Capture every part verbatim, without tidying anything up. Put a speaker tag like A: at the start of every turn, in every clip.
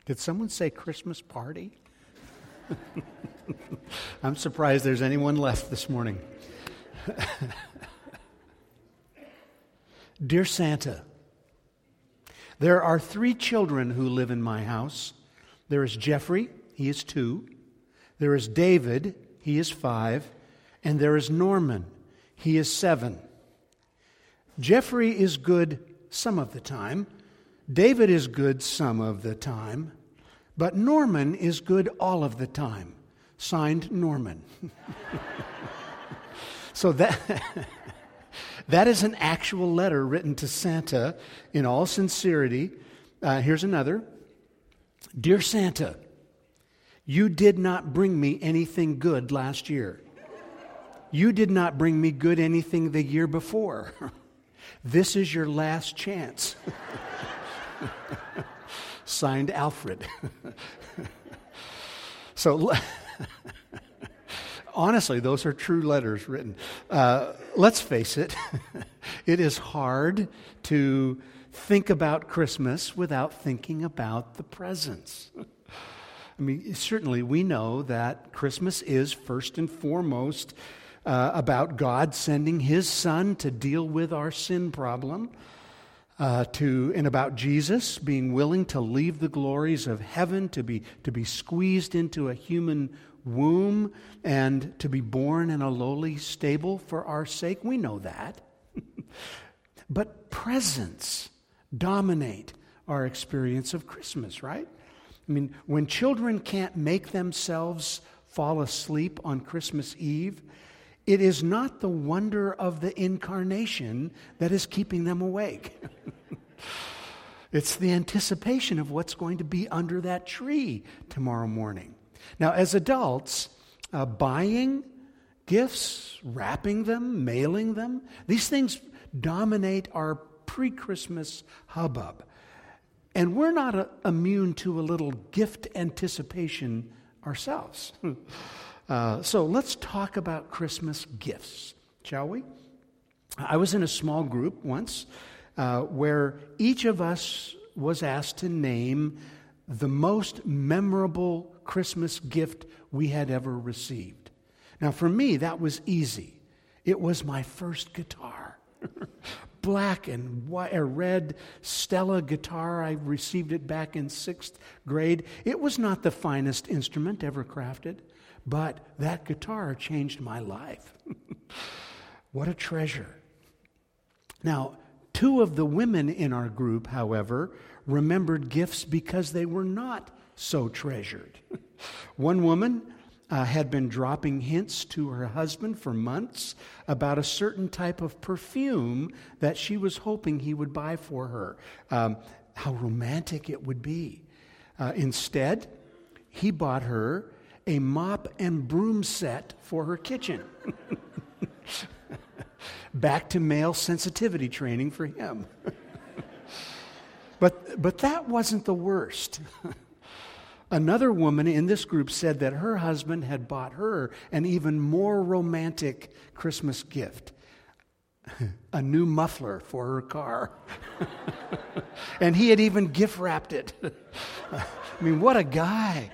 A: Did someone say Christmas party? I'm surprised there's anyone left this morning. Dear Santa, there are three children who live in my house. There is Jeffrey, he is two. There is David, he is five. And there is Norman, he is seven. Jeffrey is good some of the time. David is good some of the time. But Norman is good all of the time. Signed, Norman. So that, that is an actual letter written to Santa in all sincerity. Uh, here's another. Dear Santa, you did not bring me anything good last year. You did not bring me good anything the year before. This is your last chance. Signed, Alfred. So, honestly, those are true letters written. Uh, let's face it, it is hard to think about Christmas without thinking about the presents. I mean, certainly we know that Christmas is first and foremost uh, about God sending His Son to deal with our sin problem. Uh, to and about Jesus being willing to leave the glories of heaven, to be to be squeezed into a human womb, and to be born in a lowly stable for our sake. We know that. But presents dominate our experience of Christmas, right? I mean, when children can't make themselves fall asleep on Christmas Eve, it is not the wonder of the incarnation that is keeping them awake. It's the anticipation of what's going to be under that tree tomorrow morning. Now, as adults, uh, buying gifts, wrapping them, mailing them, these things dominate our pre-Christmas hubbub. And we're not uh, immune to a little gift anticipation ourselves. Uh, so let's talk about Christmas gifts, shall we? I was in a small group once uh, where each of us was asked to name the most memorable Christmas gift we had ever received. Now, for me, that was easy. It was my first guitar. Black and white, a red Stella guitar. I received it back in sixth grade. It was not the finest instrument ever crafted, but that guitar changed my life. What a treasure. Now, two of the women in our group, however, remembered gifts because they were not so treasured. One woman uh, had been dropping hints to her husband for months about a certain type of perfume that she was hoping he would buy for her. Um, how romantic it would be. Uh, instead, he bought her a mop and broom set for her kitchen. Back to male sensitivity training for him. but but that wasn't the worst. Another woman in this group said that her husband had bought her an even more romantic Christmas gift. A new muffler for her car. And he had even gift wrapped it. I mean, what a guy.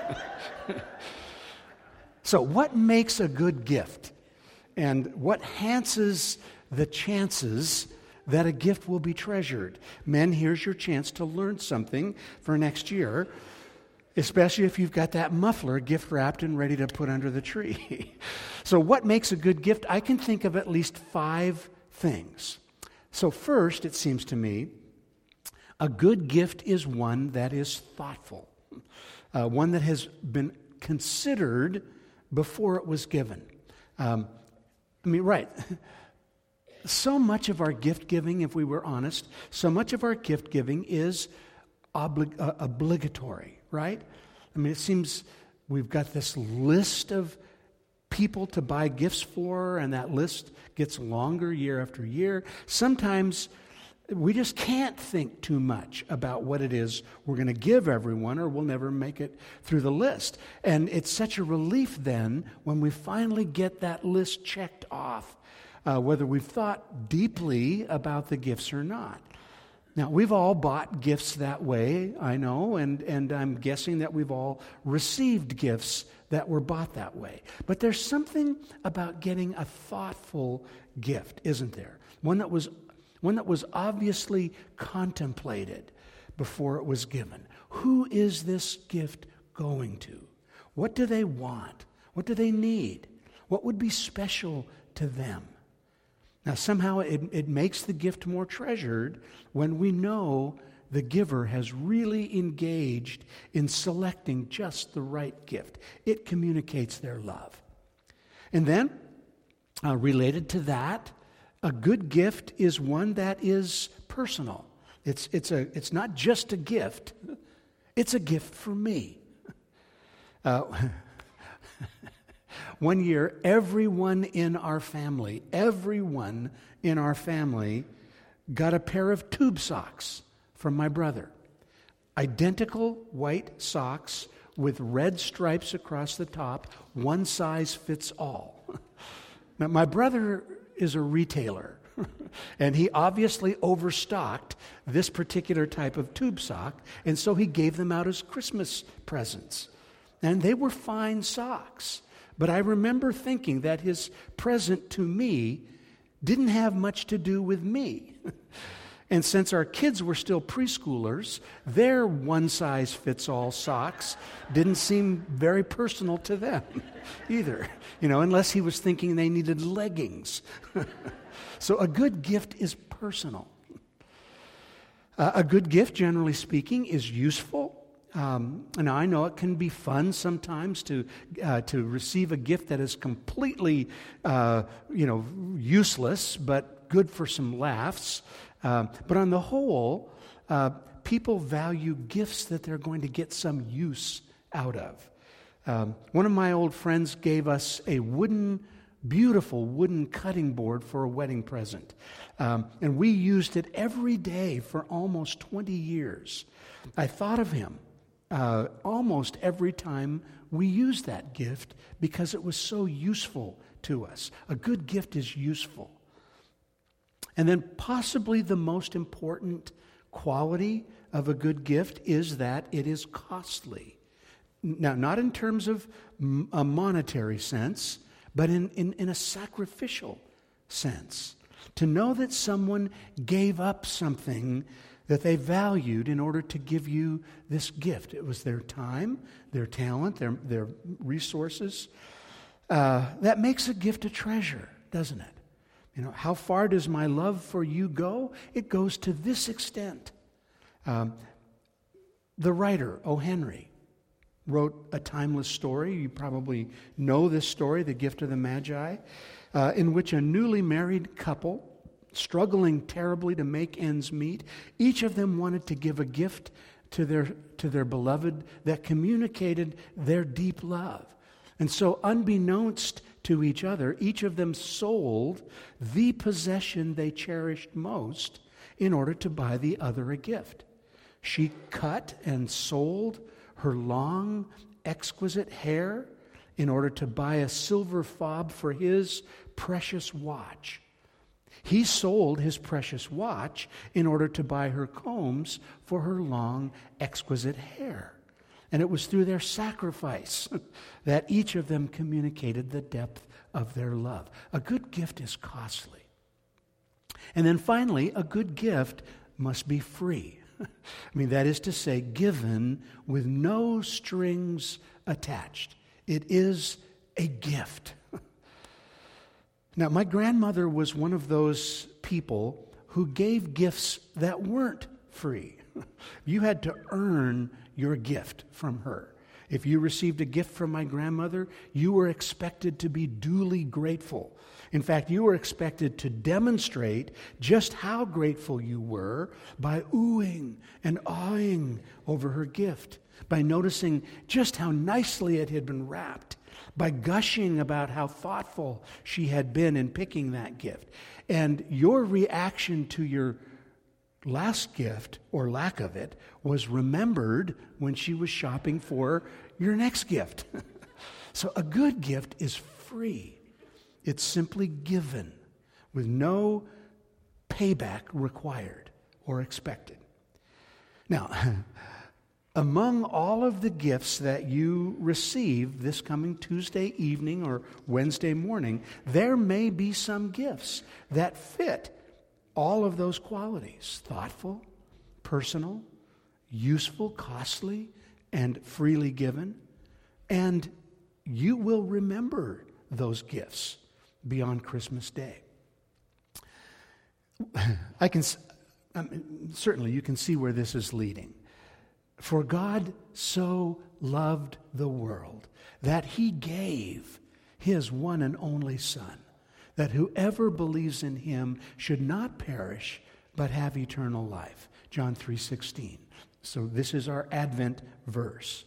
A: So what makes a good gift? And what enhances the chances that a gift will be treasured? Men, here's your chance to learn something for next year, especially if you've got that muffler gift wrapped and ready to put under the tree. So what makes a good gift? I can think of at least five things. So first, it seems to me, a good gift is one that is thoughtful, uh, one that has been considered before it was given. Um, I mean, right. So much of our gift giving, if we were honest, so much of our gift giving is oblig- uh, obligatory, right? I mean, it seems we've got this list of people to buy gifts for, and that list gets longer year after year. Sometimes we just can't think too much about what it is we're going to give everyone, or we'll never make it through the list. And it's such a relief then when we finally get that list checked off, uh, whether we've thought deeply about the gifts or not. Now, we've all bought gifts that way, I know, and, and I'm guessing that we've all received gifts that were bought that way. But there's something about getting a thoughtful gift, isn't there? One that was, one that was obviously contemplated before it was given. Who is this gift going to? What do they want? What do they need? What would be special to them? Now, somehow it, it makes the gift more treasured when we know the giver has really engaged in selecting just the right gift. It communicates their love. And then, uh, related to that, a good gift is one that is personal. It's, it's, a, it's not just a gift. It's a gift for me. Uh, One year, everyone in our family, everyone in our family got a pair of tube socks from my brother. Identical white socks with red stripes across the top. One size fits all. Now, my brother is a retailer, and he obviously overstocked this particular type of tube sock, and so he gave them out as Christmas presents. And they were fine socks. But I remember thinking that his present to me didn't have much to do with me. And since our kids were still preschoolers, their one-size-fits-all socks didn't seem very personal to them either, you know, unless he was thinking they needed leggings. So a good gift is personal. Uh, a good gift, generally speaking, is useful. Um, and I know it can be fun sometimes to uh, to receive a gift that is completely, uh, you know, useless, but good for some laughs. Uh, but on the whole, uh, people value gifts that they're going to get some use out of. Um, one of my old friends gave us a wooden, beautiful wooden cutting board for a wedding present, um, and we used it every day for almost twenty years. I thought of him Uh, almost every time we used that gift because it was so useful to us. A good gift is useful. And then possibly the most important quality of a good gift is that it is costly. Now, not in terms of a monetary sense, but in, in, in a sacrificial sense. To know that someone gave up something that they valued in order to give you this gift. It was their time, their talent, their, their resources. Uh, that makes a gift a treasure, doesn't it? You know, how far does my love for you go? It goes to this extent. Um, the writer, O. Henry, wrote a timeless story. You probably know this story, The Gift of the Magi, uh, in which a newly married couple, struggling terribly to make ends meet, each of them wanted to give a gift to their to their beloved that communicated their deep love. And so, unbeknownst to each other, each of them sold the possession they cherished most in order to buy the other a gift. She cut and sold her long, exquisite hair in order to buy a silver fob for his precious watch. He sold his precious watch in order to buy her combs for her long, exquisite hair. And it was through their sacrifice that each of them communicated the depth of their love. A good gift is costly. And then finally, a good gift must be free. I mean, that is to say, given with no strings attached. It is a gift. Now, my grandmother was one of those people who gave gifts that weren't free. You had to earn your gift from her. If you received a gift from my grandmother, you were expected to be duly grateful. In fact, you were expected to demonstrate just how grateful you were by oohing and awing over her gift, by noticing just how nicely it had been wrapped, by gushing about how thoughtful she had been in picking that gift. And your reaction to your last gift, or lack of it, was remembered when she was shopping for your next gift. So a good gift is free. It's simply given with no payback required or expected. Now, among all of the gifts that you receive this coming Tuesday evening or Wednesday morning, there may be some gifts that fit all of those qualities: thoughtful, personal, useful, costly, and freely given. And you will remember those gifts beyond Christmas Day. I can um, certainly you can see where this is leading. For God so loved the world that he gave his one and only Son, that whoever believes in him should not perish but have eternal life. John three sixteen. So this is our Advent verse.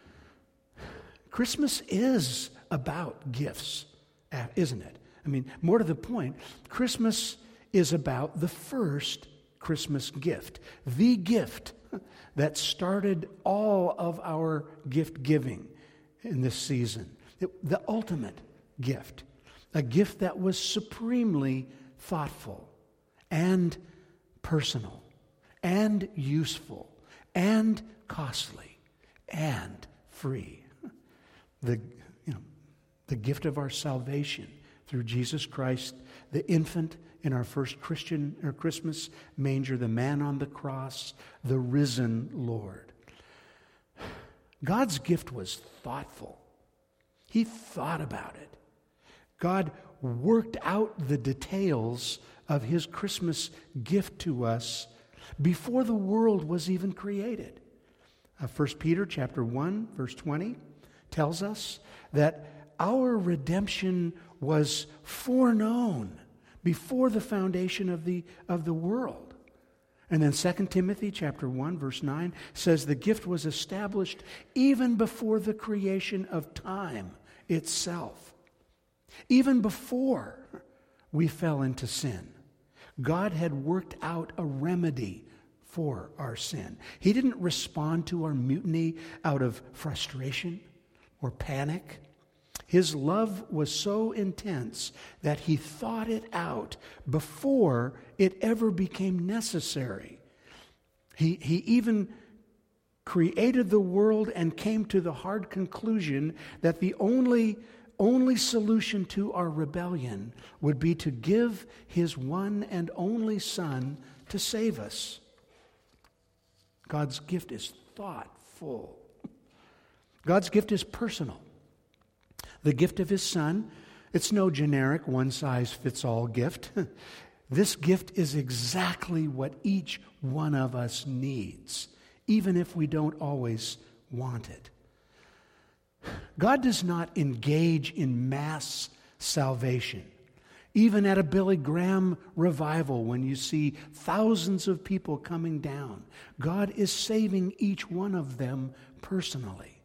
A: Christmas is about gifts, isn't it? I mean, more to the point, Christmas is about the first Christmas gift, the gift that started all of our gift giving in this season, the ultimate gift, a gift that was supremely thoughtful and personal and useful and costly and free. The, you know, the gift of our salvation through Jesus Christ, the infant in our first Christian or Christmas manger, the man on the cross, the risen Lord. God's gift was thoughtful. He thought about it. God worked out the details of his Christmas gift to us before the world was even created. Uh, First Peter chapter one, verse twenty tells us that our redemption was foreknown before the foundation of the of the world. And then Second Timothy chapter one, verse nine says the gift was established even before the creation of time itself. Even before we fell into sin, God had worked out a remedy for our sin. He didn't respond to our mutiny out of frustration or panic. His love was so intense that he thought it out before it ever became necessary. He, he even created the world and came to the hard conclusion that the only, only solution to our rebellion would be to give his one and only Son to save us. God's gift is thoughtful. God's gift is personal. The gift of his Son, it's no generic one-size-fits-all gift. This gift is exactly what each one of us needs, even if we don't always want it. God does not engage in mass salvation. Even at a Billy Graham revival, when you see thousands of people coming down, God is saving each one of them personally.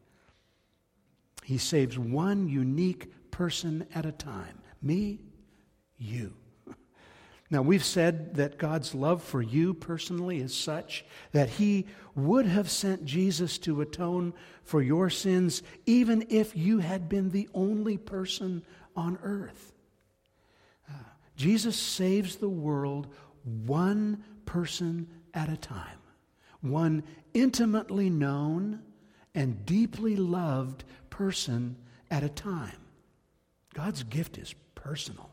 A: He saves one unique person at a time. Me, you. Now, we've said that God's love for you personally is such that he would have sent Jesus to atone for your sins even if you had been the only person on earth. Uh, Jesus saves the world one person at a time, one intimately known and deeply loved person at a time. God's gift is personal.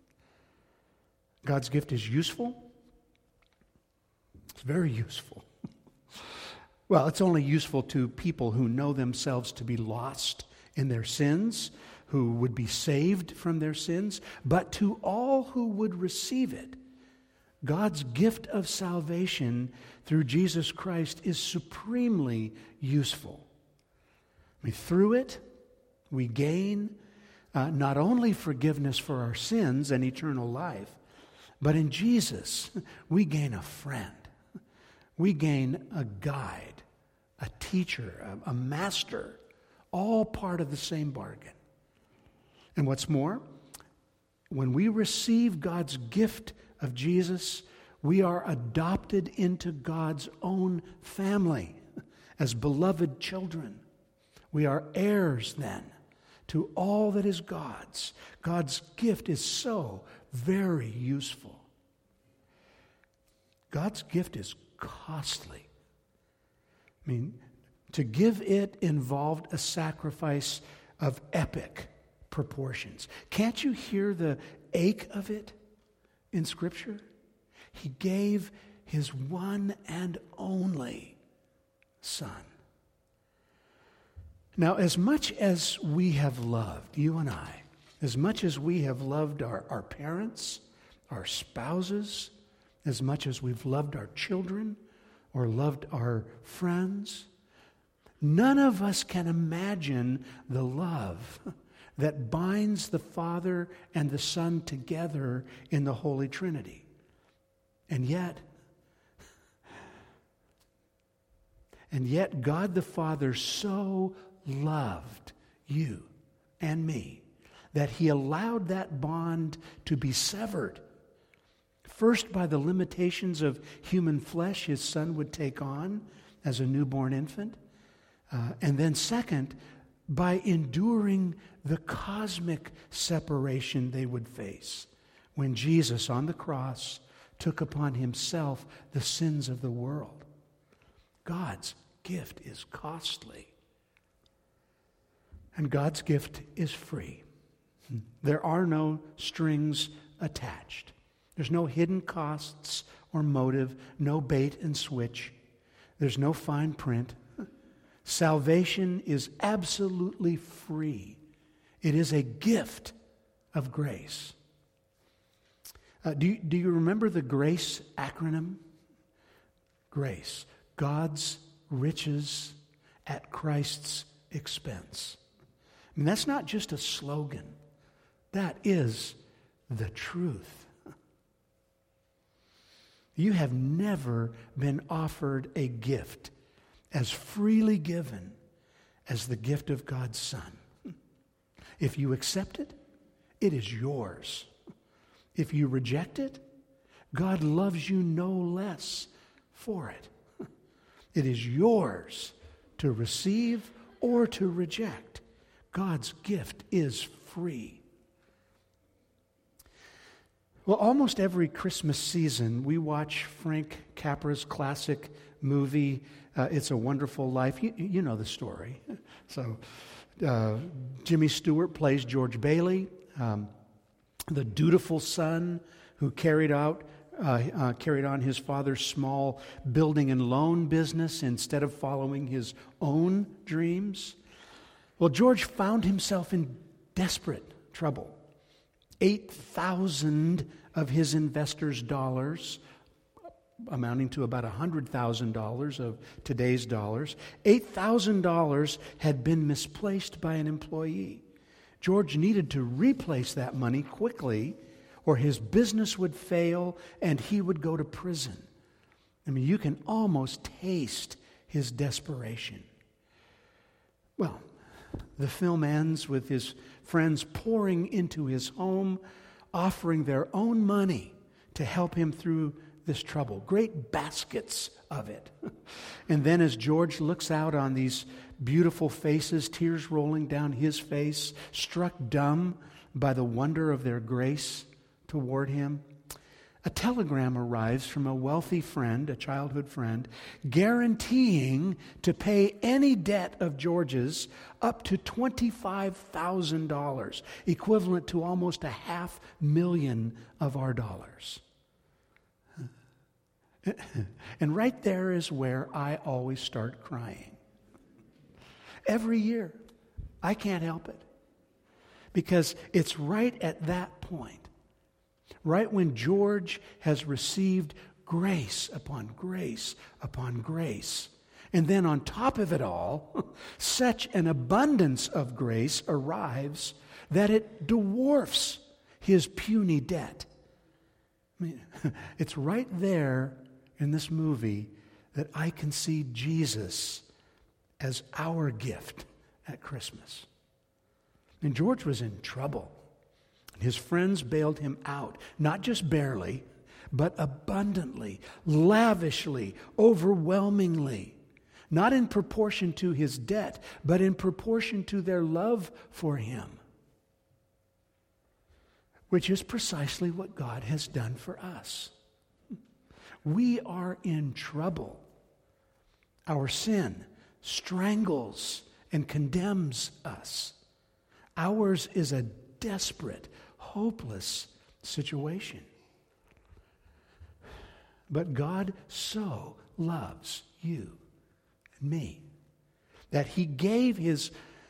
A: God's gift is useful. It's very useful. Well, it's only useful to people who know themselves to be lost in their sins, who would be saved from their sins, but to all who would receive it. God's gift of salvation through Jesus Christ is supremely useful. I mean, through it, we gain uh, not only forgiveness for our sins and eternal life, but in Jesus, we gain a friend. We gain a guide, a teacher, a, a master, all part of the same bargain. And what's more, when we receive God's gift of Jesus, we are adopted into God's own family as beloved children. We are heirs then to all that is God's. God's gift is so very useful. God's gift is costly. I mean, to give it involved a sacrifice of epic proportions. Can't you hear the ache of it in Scripture? He gave his one and only Son. Now, as much as we have loved, you and I, as much as we have loved our, our parents, our spouses, as much as we've loved our children or loved our friends, none of us can imagine the love that binds the Father and the Son together in the Holy Trinity. And yet, and yet God the Father so loved you and me that he allowed that bond to be severed. First, by the limitations of human flesh his Son would take on as a newborn infant. Uh, and then second, by enduring the cosmic separation they would face when Jesus on the cross took upon himself the sins of the world. God's gift is costly. And God's gift is free. There are no strings attached. There's no hidden costs or motive, no bait and switch. There's no fine print. Salvation is absolutely free. It is a gift of grace. Uh, do, you, do you remember the GRACE acronym? GRACE, God's riches at Christ's expense. I mean, that's not just a slogan. That is the truth. You have never been offered a gift as freely given as the gift of God's Son. If you accept it, it is yours. If you reject it, God loves you no less for it. It is yours to receive or to reject. God's gift is free. Well, almost every Christmas season, we watch Frank Capra's classic movie, uh, It's a Wonderful Life. You, you know the story. So, uh, Jimmy Stewart plays George Bailey, um, the dutiful son who carried out, uh, uh, carried on his father's small building and loan business instead of following his own dreams. Well, George found himself in desperate trouble. eight thousand of his investors' dollars, amounting to about one hundred thousand dollars of today's dollars, eight thousand dollars had been misplaced by an employee. George needed to replace that money quickly, or his business would fail and he would go to prison. I mean, you can almost taste his desperation. Well, the film ends with his friends pouring into his home, offering their own money to help him through this trouble. Great baskets of it. And then as George looks out on these beautiful faces, tears rolling down his face, struck dumb by the wonder of their grace toward him, a telegram arrives from a wealthy friend, a childhood friend, guaranteeing to pay any debt of George's up to twenty-five thousand dollars, equivalent to almost a half million of our dollars. And right there is where I always start crying. Every year. I can't help it. Because it's right at that point, right when George has received grace upon grace upon grace, and then on top of it all, such an abundance of grace arrives that it dwarfs his puny debt. I mean, it's right there in this movie that I can see Jesus as our gift at Christmas. And George was in trouble. His friends bailed him out, not just barely, but abundantly, lavishly, overwhelmingly. Not in proportion to his debt, but in proportion to their love for him. Which is precisely what God has done for us. We are in trouble. Our sin strangles and condemns us. Ours is a desperate, hopeless situation. But God so loves you and me that he gave his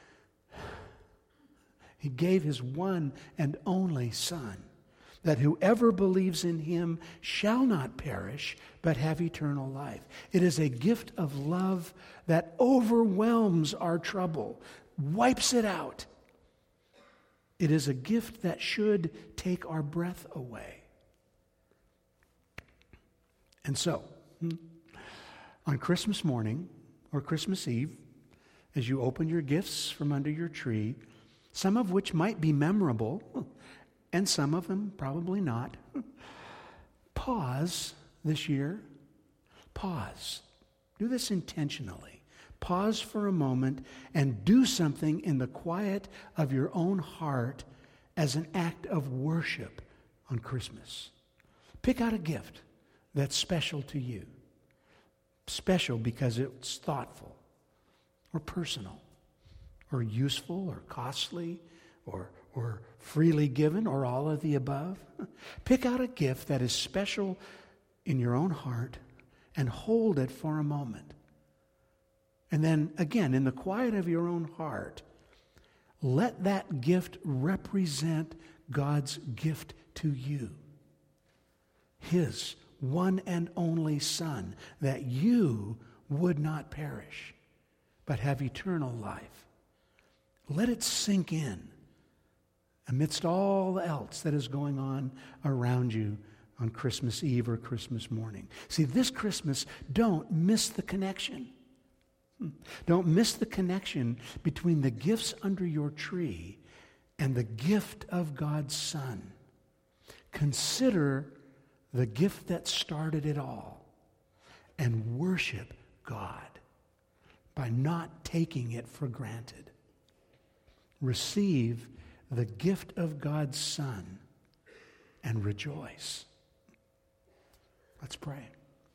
A: he gave his one and only Son, that whoever believes in him shall not perish, but have eternal life. It is a gift of love that overwhelms our trouble, wipes it out. It is a gift that should take our breath away. And so, on Christmas morning or Christmas Eve, as you open your gifts from under your tree, some of which might be memorable, and some of them probably not, pause this year. Pause. Do this intentionally. Pause for a moment and do something in the quiet of your own heart as an act of worship on Christmas. Pick out a gift that's special to you. Special because it's thoughtful or personal or useful or costly or, or freely given or all of the above. Pick out a gift that is special in your own heart and hold it for a moment. And then again, in the quiet of your own heart, let that gift represent God's gift to you. His one and only Son, that you would not perish, but have eternal life. Let it sink in amidst all else that is going on around you on Christmas Eve or Christmas morning. See, this Christmas, don't miss the connection. Don't miss the connection between the gifts under your tree and the gift of God's Son. Consider the gift that started it all and worship God by not taking it for granted. Receive the gift of God's Son and rejoice. Let's pray.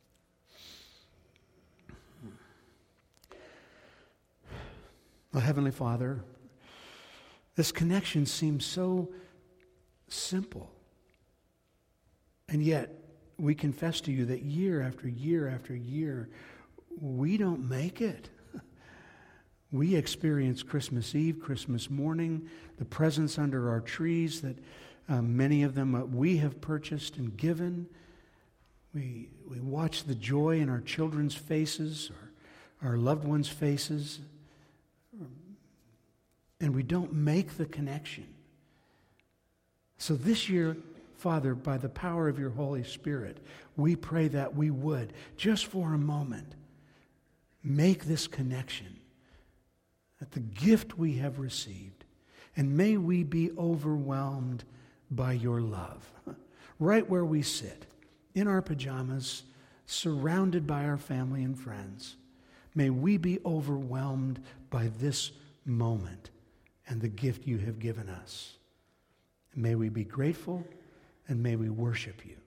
A: Well, Heavenly Father, this connection seems so simple. And yet, we confess to you that year after year after year, we don't make it. We experience Christmas Eve, Christmas morning, the presents under our trees that um, many of them uh, we have purchased and given. We, we watch the joy in our children's faces, or our loved ones' faces, and we don't make the connection. So this year, Father, by the power of your Holy Spirit, we pray that we would, just for a moment, make this connection at the gift we have received. And may we be overwhelmed by your love. Right where we sit, in our pajamas, surrounded by our family and friends. May we be overwhelmed by this moment and the gift you have given us. May we be grateful and may we worship you.